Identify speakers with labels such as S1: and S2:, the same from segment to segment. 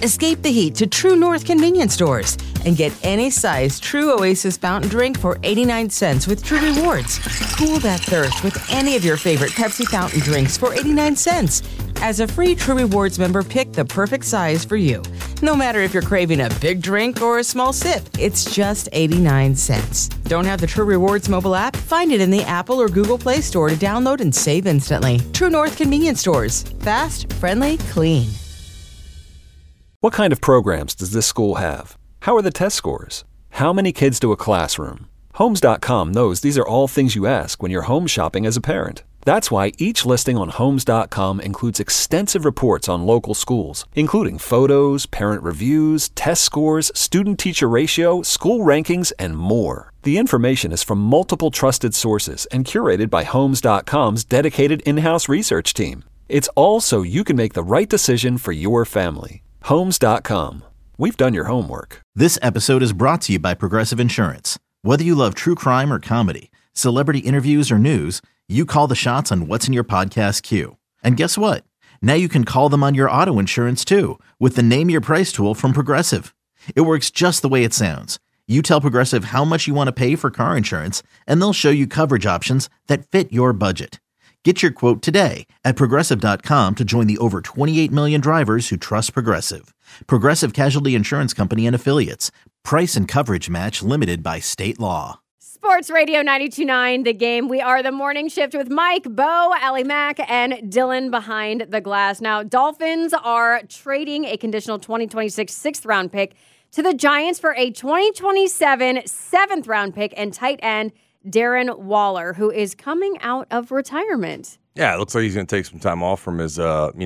S1: Escape the heat to True North convenience stores and get any size True Oasis fountain drink for 89 cents with True Rewards. Cool that thirst with any of your favorite Pepsi fountain drinks for 89 cents. As a free True Rewards member, pick the perfect size for you. No matter if you're craving a big drink or a small sip, it's just 89 cents. Don't have the True Rewards mobile app? Find it in the Apple or Google Play Store to download and save instantly. True North convenience stores. Fast, friendly, clean.
S2: What kind of programs does this school have? How are the test scores? How many kids do a classroom? Homes.com knows these are all things you ask when you're home shopping as a parent. That's why each listing on Homes.com includes extensive reports on local schools, including photos, parent reviews, test scores, student-teacher ratio, school rankings, and more. The information is from multiple trusted sources and curated by Homes.com's dedicated in-house research team. It's all so you can make the right decision for your family. Homes.com. We've done your homework.
S3: This episode is brought to you by Progressive Insurance. Whether you love true crime or comedy, celebrity interviews or news, you call the shots on what's in your podcast queue. And guess what? Now you can call them on your auto insurance too with the Name Your Price tool from Progressive. It works just the way it sounds. You tell Progressive how much you want to pay for car insurance, and they'll show you coverage options that fit your budget. Get your quote today at Progressive.com to join the over 28 million drivers who trust Progressive. Progressive Casualty Insurance Company and Affiliates. Price and coverage match limited by state law.
S4: Sports Radio 92.9 The Game. We are the morning shift with Mike, Bo, Allie Mack, and Dylan behind the glass. Now, Dolphins are trading a conditional 2026 sixth-round pick to the Giants for a 2027 seventh-round pick and tight end Darren Waller, who is coming out of retirement.
S5: Yeah, it looks like he's going to take some time off from his,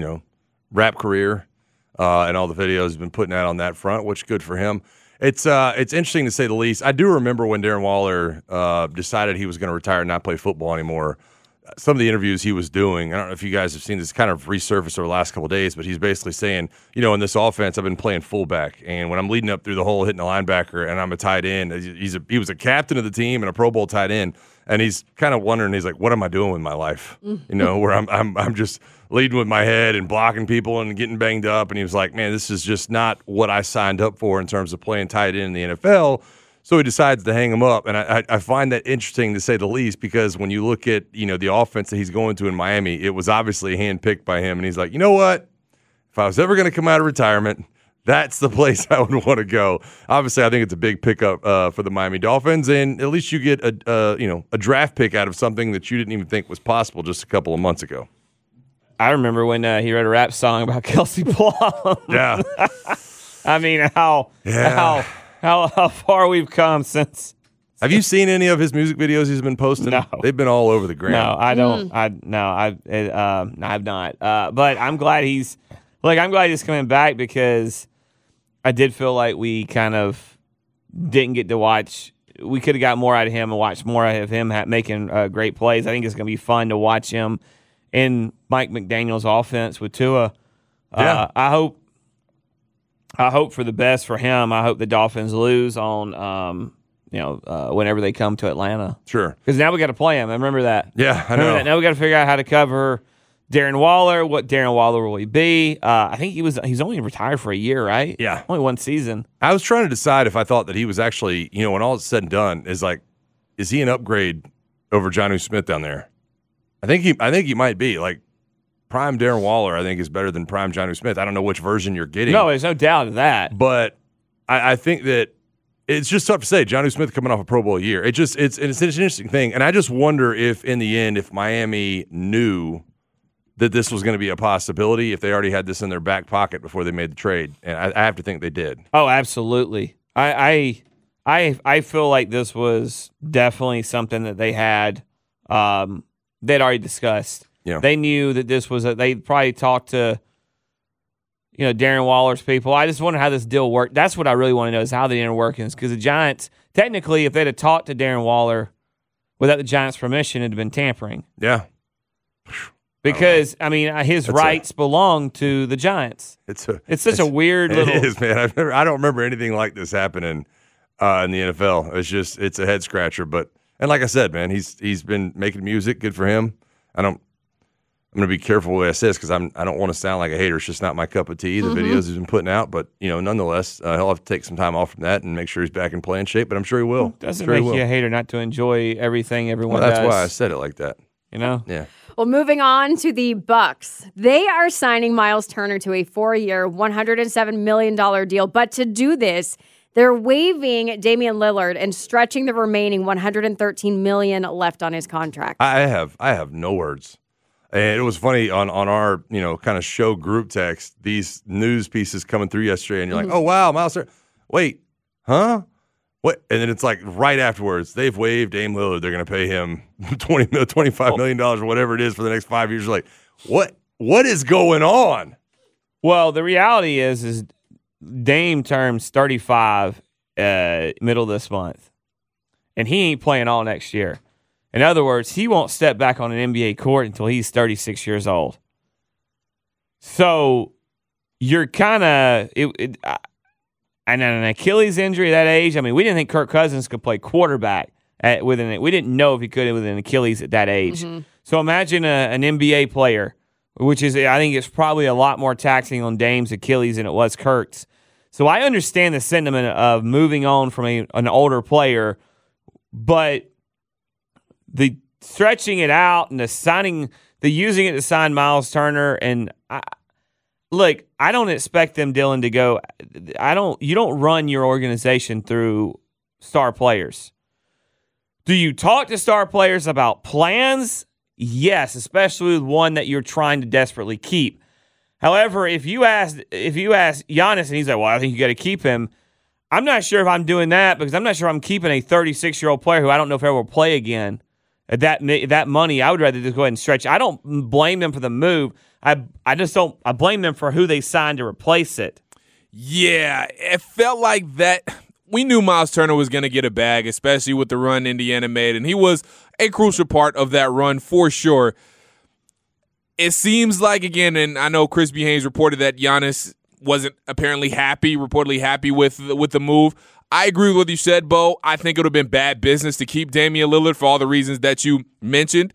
S5: rap career and all the videos he's been putting out on that front, which good for him. It's interesting to say the least. I do remember when Darren Waller decided he was going to retire and not play football anymore. Some of the interviews he was doing, I don't know if you guys have seen this kind of resurface over the last couple of days, but he's basically saying, in this offense, I've been playing fullback, and when I'm leading up through the hole, hitting a linebacker, and I'm a tight end, he was a captain of the team and a Pro Bowl tight end, and he's kind of wondering, he's like, what am I doing with my life? Where I'm just leading with my head and blocking people and getting banged up, and he was like, man, this is just not what I signed up for in terms of playing tight end in the NFL. So he decides to hang him up, and I find that interesting to say the least, because when you look at the offense that he's going to in Miami, it was obviously handpicked by him, and he's like, you know what? If I was ever going to come out of retirement, that's the place I would want to go. Obviously, I think it's a big pickup for the Miami Dolphins, and at least you get a draft pick out of something that you didn't even think was possible just a couple of months ago.
S6: I remember when he wrote a rap song about Kelsey Plum.
S5: Yeah,
S6: I mean how far we've come since.
S5: Have you seen any of his music videos he's been posting?
S6: No.
S5: They've been all over the gram.
S6: No, I don't. I have not. But I'm glad he's coming back, because I did feel like we kind of didn't get to watch. We could have got more out of him and watched more of him making great plays. I think it's going to be fun to watch him in Mike McDaniel's offense with Tua.
S5: Yeah.
S6: I hope for the best for him. I hope the Dolphins lose on, whenever they come to Atlanta.
S5: Sure.
S6: Because now we got to play him. I remember that.
S5: Yeah, I know.
S6: Now we got to figure out how to cover Darren Waller. What Darren Waller will he be? I think he's only retired for a year, right?
S5: Yeah,
S6: only one season.
S5: I was trying to decide if I thought that he was actually, when all is said and done, is he an upgrade over Jonnu Smith down there? I think he might be like. Prime Darren Waller, I think, is better than prime Jonnu Smith. I don't know which version you're getting.
S6: No, there's no doubt of that.
S5: But I think that it's just tough to say. Jonnu Smith coming off a Pro Bowl year. It's an interesting thing. And I just wonder if, in the end, if Miami knew that this was going to be a possibility, if they already had this in their back pocket before they made the trade. And I have to think they did.
S6: Oh, absolutely. I feel like this was definitely something that they had they'd already discussed.
S5: Yeah.
S6: They knew that this was they probably talked to Darren Waller's people. I just wonder how this deal worked. That's what I really want to know, is how the inner workings, because the Giants, technically, if they'd have talked to Darren Waller without the Giants' permission, it'd have been tampering.
S5: Yeah.
S6: Because his rights belong to the Giants. It's such a weird little.
S5: It is, man. I don't remember anything like this happening in the NFL. It's a head scratcher. And like I said, man, he's been making music. Good for him. I'm going to be careful what I say because I don't want to sound like a hater. It's just not my cup of tea, the videos he's been putting out. But, nonetheless, he'll have to take some time off from that and make sure he's back in playing shape. But I'm sure he will.
S6: Doesn't make you a hater not to enjoy everything everyone
S5: does.
S6: That's
S5: why I said it like that.
S6: Yeah.
S4: Well, moving on to the Bucks. They are signing Miles Turner to a 4-year, $107 million deal. But to do this, they're waiving Damian Lillard and stretching the remaining $113 million left on his contract.
S5: I have no words. And it was funny on our, kind of show group text, these news pieces coming through yesterday, and you're like, oh, wow, Miles Turner. Wait, huh? What? And then it's like right afterwards, they've waived Dame Lillard. They're going to pay him $25 million or whatever it is for the next 5 years. You're like, what is going on?
S6: Well, the reality is Dame turns 35 middle of this month, and he ain't playing all next year. In other words, he won't step back on an NBA court until he's 36 years old. So you're kind of and an Achilles injury at that age. I mean, we didn't think Kirk Cousins could play quarterback we didn't know if he could with an Achilles at that age. Mm-hmm. So imagine an NBA player, which is, I think it's probably a lot more taxing on Dame's Achilles than it was Kirk's. So I understand the sentiment of moving on from an older player, but the stretching it out and the using it to sign Miles Turner, and look, I don't expect them, Dylan, to go. You don't run your organization through star players. Do you talk to star players about plans? Yes, especially with one that you're trying to desperately keep. However, if you ask Giannis and he's like, well, I think you got to keep him, I'm not sure if I'm doing that because I'm not sure I'm keeping a 36-year-old player who I don't know if ever will play again. At that money, I would rather just go ahead and stretch. I don't blame them for the move. I blame them for who they signed to replace it.
S7: Yeah, it felt like that. We knew Miles Turner was going to get a bag, especially with the run Indiana made, and he was a crucial part of that run for sure. It seems like, again, and I know Chris B. Haynes reported that Giannis wasn't reportedly happy with the move. I agree with what you said, Bo. I think it would have been bad business to keep Damian Lillard for all the reasons that you mentioned.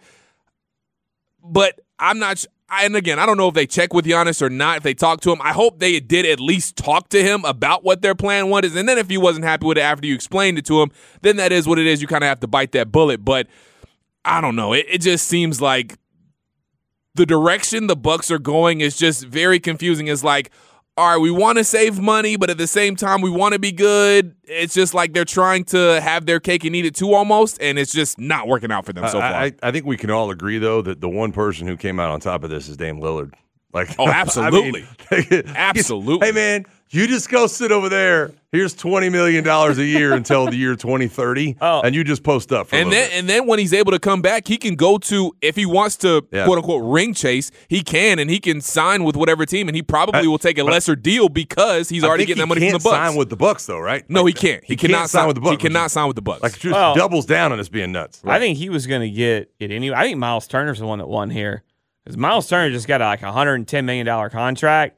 S7: But I'm not and again, I don't know if they check with Giannis or not, if they talk to him. I hope they did at least talk to him about what their plan was. And then if he wasn't happy with it after you explained it to him, then that is what it is. You kind of have to bite that bullet. But I don't know. It just seems like the direction the Bucks are going is just very confusing. It's like, all right, we want to save money, but at the same time, we want to be good. It's just like they're trying to have their cake and eat it too almost, and it's just not working out for them so far.
S5: I think we can all agree, though, that the one person who came out on top of this is Dame Lillard.
S7: Oh, absolutely. Absolutely.
S5: Hey, man, you just go sit over there. Here's $20 million a year until the year 2030, and you just post up for a little bit.
S7: And then when he's able to come back, he can go to, if he wants to, quote-unquote, ring chase, he can, and he can sign with whatever team, and he probably will take a lesser deal because he's already getting that money from the Bucks.
S5: He can't sign with the Bucks, though, right?
S7: No, he can't. He cannot sign with the Bucks.
S5: He
S7: cannot sign with the Bucks.
S5: Like, just doubles down on us being nuts.
S6: Right. I think he was going to get it anyway. I think Miles Turner's the one that won here. Because Miles Turner just got a $110 million contract.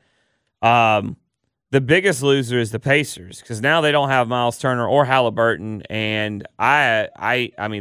S6: The biggest loser is the Pacers because now they don't have Miles Turner or Halliburton, and I mean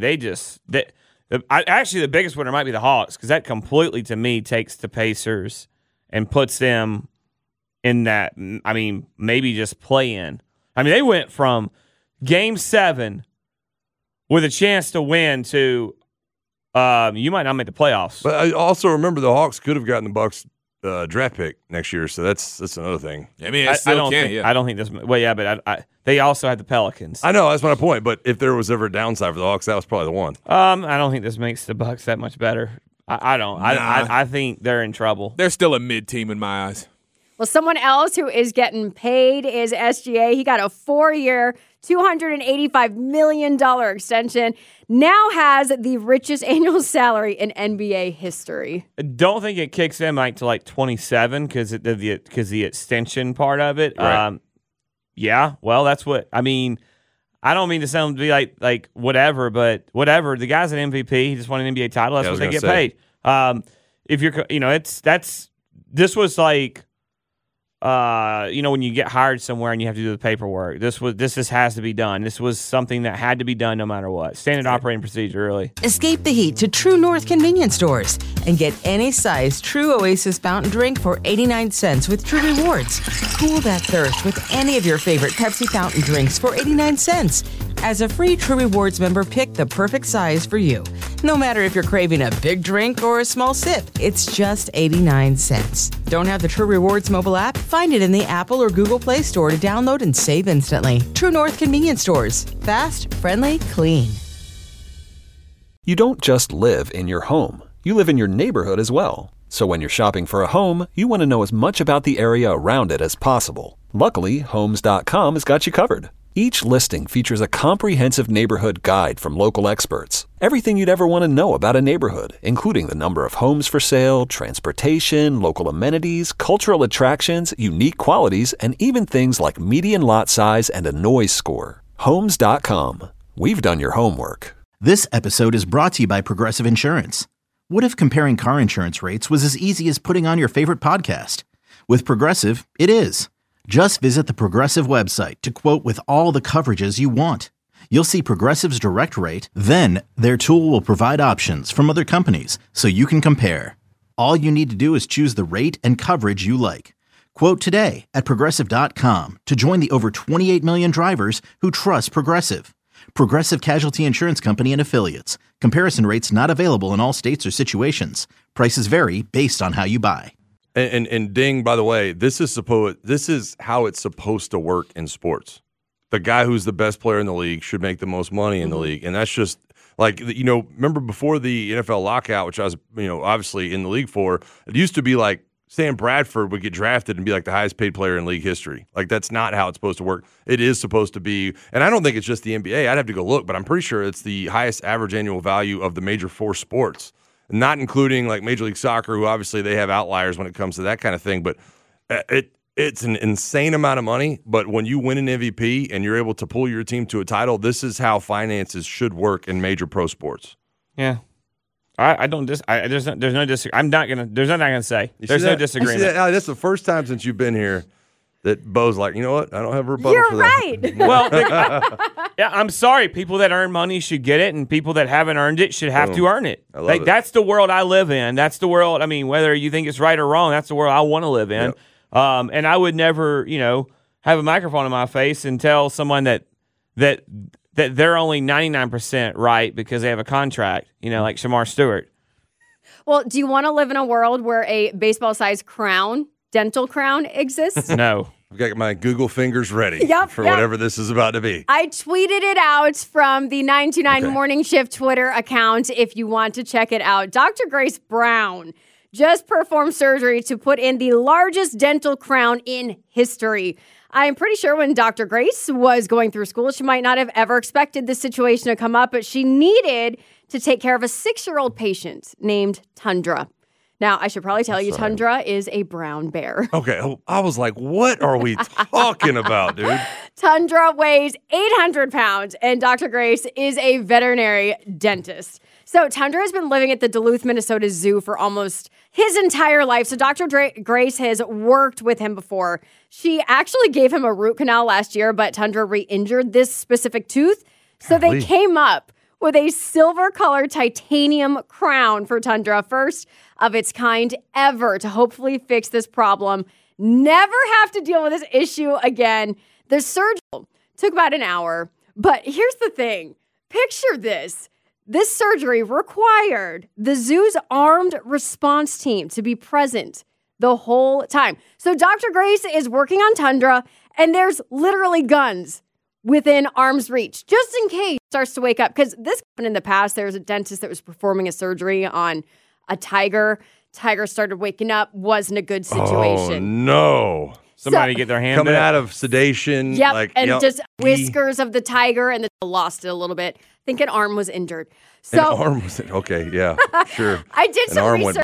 S6: actually the biggest winner might be the Hawks because that completely to me takes the Pacers and puts them in that. I mean maybe just play in. I mean they went from Game 7 with a chance to win to. You might not make the playoffs.
S5: But I also remember the Hawks could have gotten the Bucks draft pick next year, so that's another thing.
S7: I mean, I don't
S6: think this. Well, yeah, but they also had the Pelicans.
S5: I know that's my point. But if there was ever a downside for the Hawks, that was probably the one.
S6: I don't think this makes the Bucks that much better. I don't. Nah. I think they're in trouble.
S7: They're still a mid team in my eyes.
S4: Well, someone else who is getting paid is SGA. He got a 4-year, $285 million extension. Now has the richest annual salary in NBA history.
S6: I don't think it kicks in to like 27 because the extension part of it.
S5: Right.
S6: Yeah, well, that's what I mean. I don't mean to sound to be like whatever, but whatever. The guy's an MVP. He just won an NBA title. That's what they get paid. If you're, this was like. when you get hired somewhere and you have to do the paperwork. This just has to be done. This was something that had to be done no matter what. Standard operating procedure, really.
S1: Escape the heat to True North convenience stores and get any size True Oasis fountain drink for 89 cents with True Rewards. Cool that thirst with any of your favorite Pepsi fountain drinks for 89 cents. As a free True Rewards member, pick the perfect size for you. No matter if you're craving a big drink or a small sip, it's just 89 cents. Don't have the True Rewards mobile app? Find it in the Apple or Google Play Store to download and save instantly. True North convenience stores. Fast, friendly, clean.
S2: You don't just live in your home. You live in your neighborhood as well. So when you're shopping for a home, you want to know as much about the area around it as possible. Luckily, Homes.com has got you covered. Each listing features a comprehensive neighborhood guide from local experts. Everything you'd ever want to know about a neighborhood, including the number of homes for sale, transportation, local amenities, cultural attractions, unique qualities, and even things like median lot size and a noise score. Homes.com. We've done your homework.
S3: This episode is brought to you by Progressive Insurance. What if comparing car insurance rates was as easy as putting on your favorite podcast? With Progressive, it is. Just visit the Progressive website to quote with all the coverages you want. You'll see Progressive's direct rate, then their tool will provide options from other companies so you can compare. All you need to do is choose the rate and coverage you like. Quote today at Progressive.com to join the over 28 million drivers who trust Progressive. Progressive Casualty Insurance Company and Affiliates. Comparison rates not available in all states or situations. Prices vary based on how you buy.
S5: And Ding, by the way, this is how it's supposed to work in sports. The guy who's the best player in the league should make the most money in the league, and that's just like, remember before the NFL lockout, which I was obviously in the league for. It used to be like Sam Bradford would get drafted and be like the highest paid player in league history. Like, that's not how it's supposed to work. It is supposed to be, and I don't think it's just the NBA. I'd have to go look, but I'm pretty sure it's the highest average annual value of the major four sports. Not including like Major League Soccer, who obviously they have outliers when it comes to that kind of thing. But it's an insane amount of money. But when you win an MVP and you're able to pull your team to a title, this is how finances should work in major pro sports.
S6: Yeah, I don't there's no disagreement. I'm not gonna. There's nothing I'm gonna say. There's no disagreement.
S5: That's the first time since you've been here that Bo's like, you know what? I don't have a rebuttal for that.
S4: You're right.
S6: Well, yeah, I'm sorry. People that earn money should get it, and people that haven't earned it should have to earn it.
S5: I love it.
S6: That's the world I live in. That's the world. I mean, whether you think it's right or wrong, that's the world I want to live in. Yep. And I would never, have a microphone in my face and tell someone that they're only 99% right because they have a contract. Like Shamar Stewart.
S4: Well, do you want to live in a world where a baseball-sized dental crown exists?
S6: No.
S5: I've got my Google fingers ready for whatever this is about to be.
S4: I tweeted it out from the 929 Morning Shift Twitter account if you want to check it out. Dr. Grace Brown just performed surgery to put in the largest dental crown in history. I'm pretty sure when Dr. Grace was going through school, she might not have ever expected this situation to come up, but she needed to take care of a 6-year-old patient named Tundra. Now, I should probably tell you, Tundra is a brown bear.
S5: Okay. I was like, what are we talking about, dude?
S4: Tundra weighs 800 pounds, and Dr. Grace is a veterinary dentist. So Tundra has been living at the Duluth, Minnesota Zoo for almost his entire life. So Dr. Grace has worked with him before. She actually gave him a root canal last year, but Tundra re-injured this specific tooth. So they came up with a silver-colored titanium crown for Tundra, first of its kind ever, to hopefully fix this problem. Never have to deal with this issue again. The surgery took about an hour, but here's the thing. Picture this. This surgery required the zoo's armed response team to be present the whole time. So Dr. Grace is working on Tundra, and there's literally guns within arm's reach, just in case he starts to wake up. Because this happened in the past. There was a dentist that was performing a surgery on a tiger. Tiger started waking up, wasn't a good situation.
S5: Oh, no.
S6: Somebody get their hand
S5: coming out of sedation.
S4: Yep, just whiskers of the tiger, and then lost it a little bit. I think an arm was injured. So
S5: an arm was okay, yeah, sure.
S4: I did some research.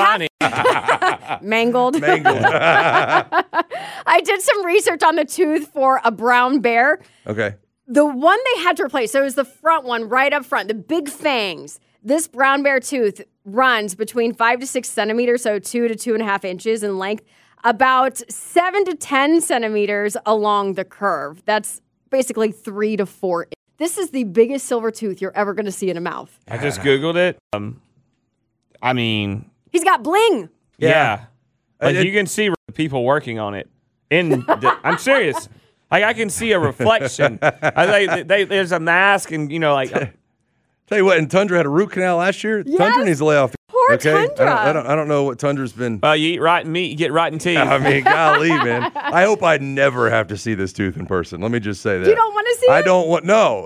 S4: Mangled. I did some research on the tooth for a brown bear.
S5: Okay.
S4: The one they had to replace, so it was the front one right up front, the big fangs. This brown bear tooth runs between 5 to 6 centimeters, so 2 to 2.5 inches in length. about 7 to 10 centimeters along the curve. That's basically 3 to 4. This is the biggest silver tooth you're ever going to see in a mouth.
S6: I just Googled it. I mean,
S4: he's got bling.
S6: Yeah. Like you can see people working on it. I'm serious. Like I can see a reflection. There's a mask, and like.
S5: Tell you what, and Tundra had a root canal last year.
S4: Yes.
S5: Tundra needs to lay off.
S4: Poor
S5: okay?
S4: Tundra.
S5: I don't know what Tundra's been.
S6: Well, you eat rotten meat, you get rotten teeth.
S5: I mean, golly, man. I hope I never have to see this tooth in person. Let me just say that.
S4: You don't want to see it?
S5: I don't want. No.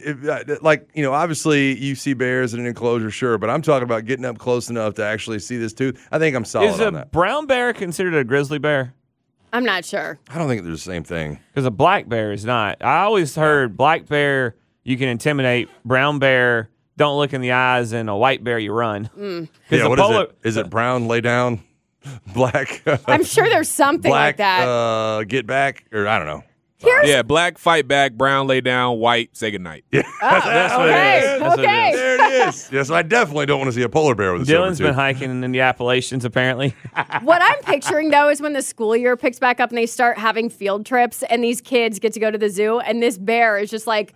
S5: It like obviously you see bears in an enclosure, sure, but I'm talking about getting up close enough to actually see this tooth. I think I'm solid
S6: Is
S5: on
S6: a
S5: that.
S6: brown bear considered a grizzly bear?
S4: I'm not sure.
S5: I don't think they're the same thing.
S6: Because a black bear is not. I always heard black bear you can intimidate, brown bear don't look in the eyes, and a white bear you run.
S5: Yeah, what is it? Is it brown, lay down, black?
S4: I'm sure there's something
S5: black,
S4: like that.
S5: Get back, or I don't know.
S7: Yeah, black, fight back, brown, lay down, white, say goodnight.
S5: Yeah.
S6: That's what it is. That's what it
S4: Okay.
S6: is.
S5: There it is. Yes, I definitely don't want to see a polar bear with a silver
S6: Dylan's
S5: tooth.
S6: been hiking in the Appalachians, apparently.
S4: What I'm picturing, though, is when the school year picks back up and they start having field trips and these kids get to go to the zoo and this bear is just like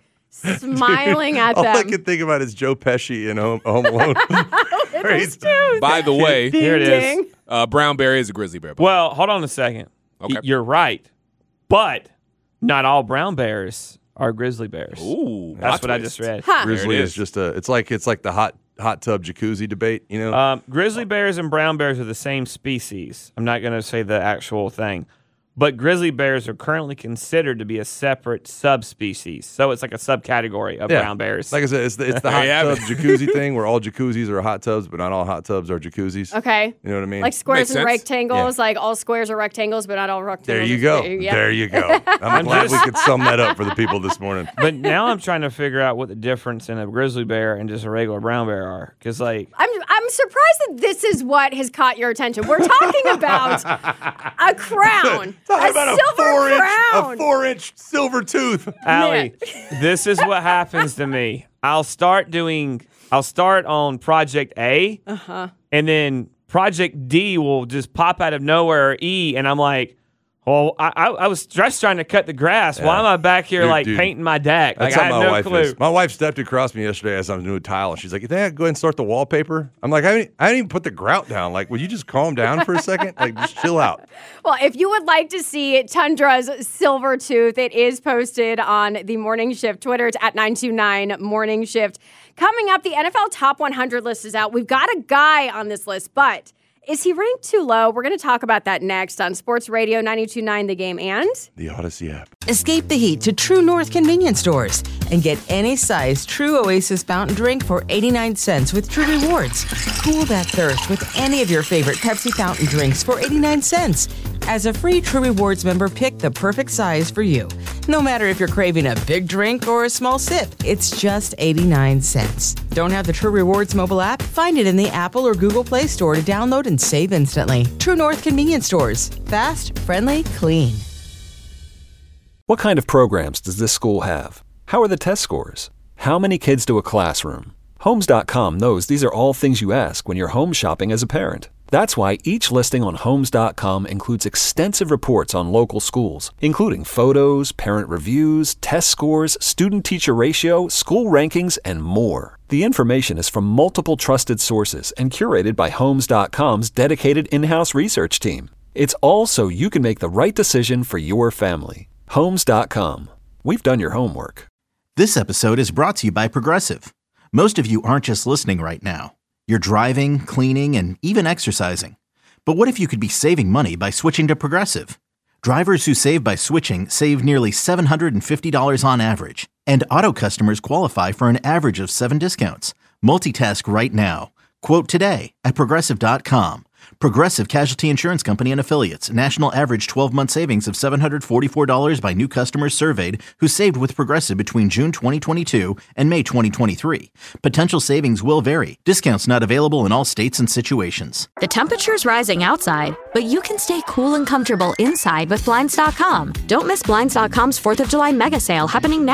S4: smiling at
S5: All
S4: them.
S5: I can think about is Joe Pesci in Home Alone.
S4: It's tooth.
S7: By the way,
S6: Here it
S4: Ding.
S6: is.
S7: brown bear is a grizzly bear.
S6: Well, hold on a second.
S7: Okay.
S6: You're right. But not all brown bears are grizzly bears.
S7: Ooh,
S6: That's
S7: plot
S6: what I
S7: twist.
S6: just read.
S4: Huh.
S5: Grizzly
S7: There it
S5: is
S7: is.
S5: just it's like the hot tub jacuzzi debate, you know?
S6: Grizzly bears and brown bears are the same species. I'm not going to say the actual thing. But grizzly bears are currently considered to be a separate subspecies. So it's like a subcategory of brown bears.
S5: Like I said, it's the hot
S7: There you have
S5: tub
S7: it.
S5: jacuzzi thing where all jacuzzis are hot tubs, but not all hot tubs are jacuzzis.
S4: Okay.
S5: You know what I mean?
S4: Like squares
S7: Makes
S4: and
S7: sense.
S4: rectangles, like all squares are rectangles, but not all rectangles.
S5: there you go.
S4: Yeah.
S5: There you go. I'm glad we could sum that up for the people this morning.
S6: But now I'm trying to figure out what the difference in a grizzly bear and just a regular brown bear are. Because, like,
S4: I'm surprised that this is what has caught your attention. We're talking about a crown,
S5: Talking
S4: a
S5: about
S4: silver crown.
S5: a 4-inch silver tooth.
S6: Allie, this is what happens to me. I'll start on Project A, and then Project D will just pop out of nowhere, or E, and I'm like, well, I was just trying to cut the grass. Why am I back here,
S5: Dude,
S6: painting my deck?
S5: That's
S6: Like, I
S5: how
S6: have
S5: my
S6: no
S5: wife
S6: clue.
S5: is. My wife stepped across me yesterday as I was doing a tile, and she's like, "You think I could go ahead and start the wallpaper?" I'm like, I didn't even put the grout down. Like, would you just calm down for a second? Like, just chill out.
S4: Well, if you would like to see Tundra's silver tooth, it is posted on the Morning Shift Twitter. It's at 929 Morning Shift. Coming up, the NFL Top 100 list is out. We've got a guy on this list, but is he ranked too low? We're going to talk about that next on Sports Radio 92.9 The Game and
S5: The Odyssey app.
S1: Escape the heat to True North convenience stores and get any size True Oasis fountain drink for 89 cents with True Rewards. Cool that thirst with any of your favorite Pepsi fountain drinks for 89 cents. As a free True Rewards member, pick the perfect size for you. No matter if you're craving a big drink or a small sip, it's just 89 cents. Don't have the True Rewards mobile app? Find it in the Apple or Google Play Store to download and save instantly. True North convenience stores. Fast, friendly, clean.
S2: What kind of programs does this school have? How are the test scores? How many kids do a classroom? Homes.com knows these are all things you ask when you're home shopping as a parent. That's why each listing on Homes.com includes extensive reports on local schools, including photos, parent reviews, test scores, student-teacher ratio, school rankings, and more. The information is from multiple trusted sources and curated by Homes.com's dedicated in-house research team. It's all so you can make the right decision for your family. Homes.com. We've done your homework.
S3: This episode is brought to you by Progressive. Most of you aren't just listening right now. You're driving, cleaning, and even exercising. But what if you could be saving money by switching to Progressive? Drivers who save by switching save nearly $750 on average. And auto customers qualify for an average of 7 discounts. Multitask right now. Quote today at Progressive.com. Progressive Casualty Insurance Company and Affiliates. National average 12-month savings of $744 by new customers surveyed who saved with Progressive between June 2022 and May 2023. Potential savings will vary. Discounts not available in all states and situations.
S8: The temperature's rising outside, but you can stay cool and comfortable inside with Blinds.com. Don't miss Blinds.com's 4th of July mega sale happening now.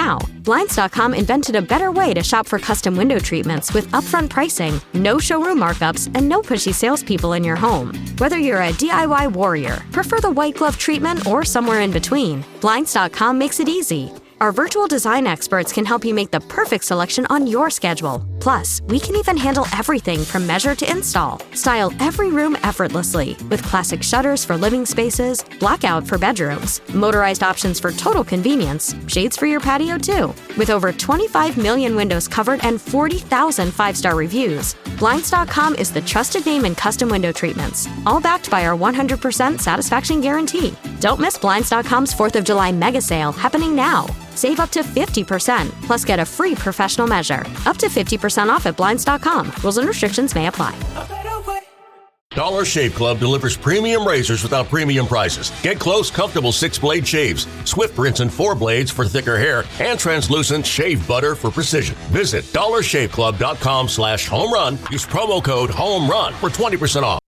S8: Blinds.com invented a better way to shop for custom window treatments with upfront pricing, no showroom markups, and no pushy salespeople in your home. Whether you're a DIY warrior, prefer the white glove treatment, or somewhere in between, Blinds.com makes it easy. Our virtual design experts can help you make the perfect selection on your schedule. Plus, we can even handle everything from measure to install. Style every room effortlessly with classic shutters for living spaces, blackout for bedrooms, motorized options for total convenience, shades for your patio too. With over 25 million windows covered and 40,000 five-star reviews, Blinds.com is the trusted name in custom window treatments, all backed by our 100% satisfaction guarantee. Don't miss Blinds.com's 4th of July mega sale happening now. Save up to 50%, plus get a free professional measure. Up to 50% off at Blinds.com. Rules and restrictions may apply.
S9: Dollar Shave Club delivers premium razors without premium prices. Get close, comfortable 6-blade shaves, swift rinse and 4 blades for thicker hair, and translucent shave butter for precision. Visit dollarshaveclub.com/home run. Use promo code HOME RUN for 20% off.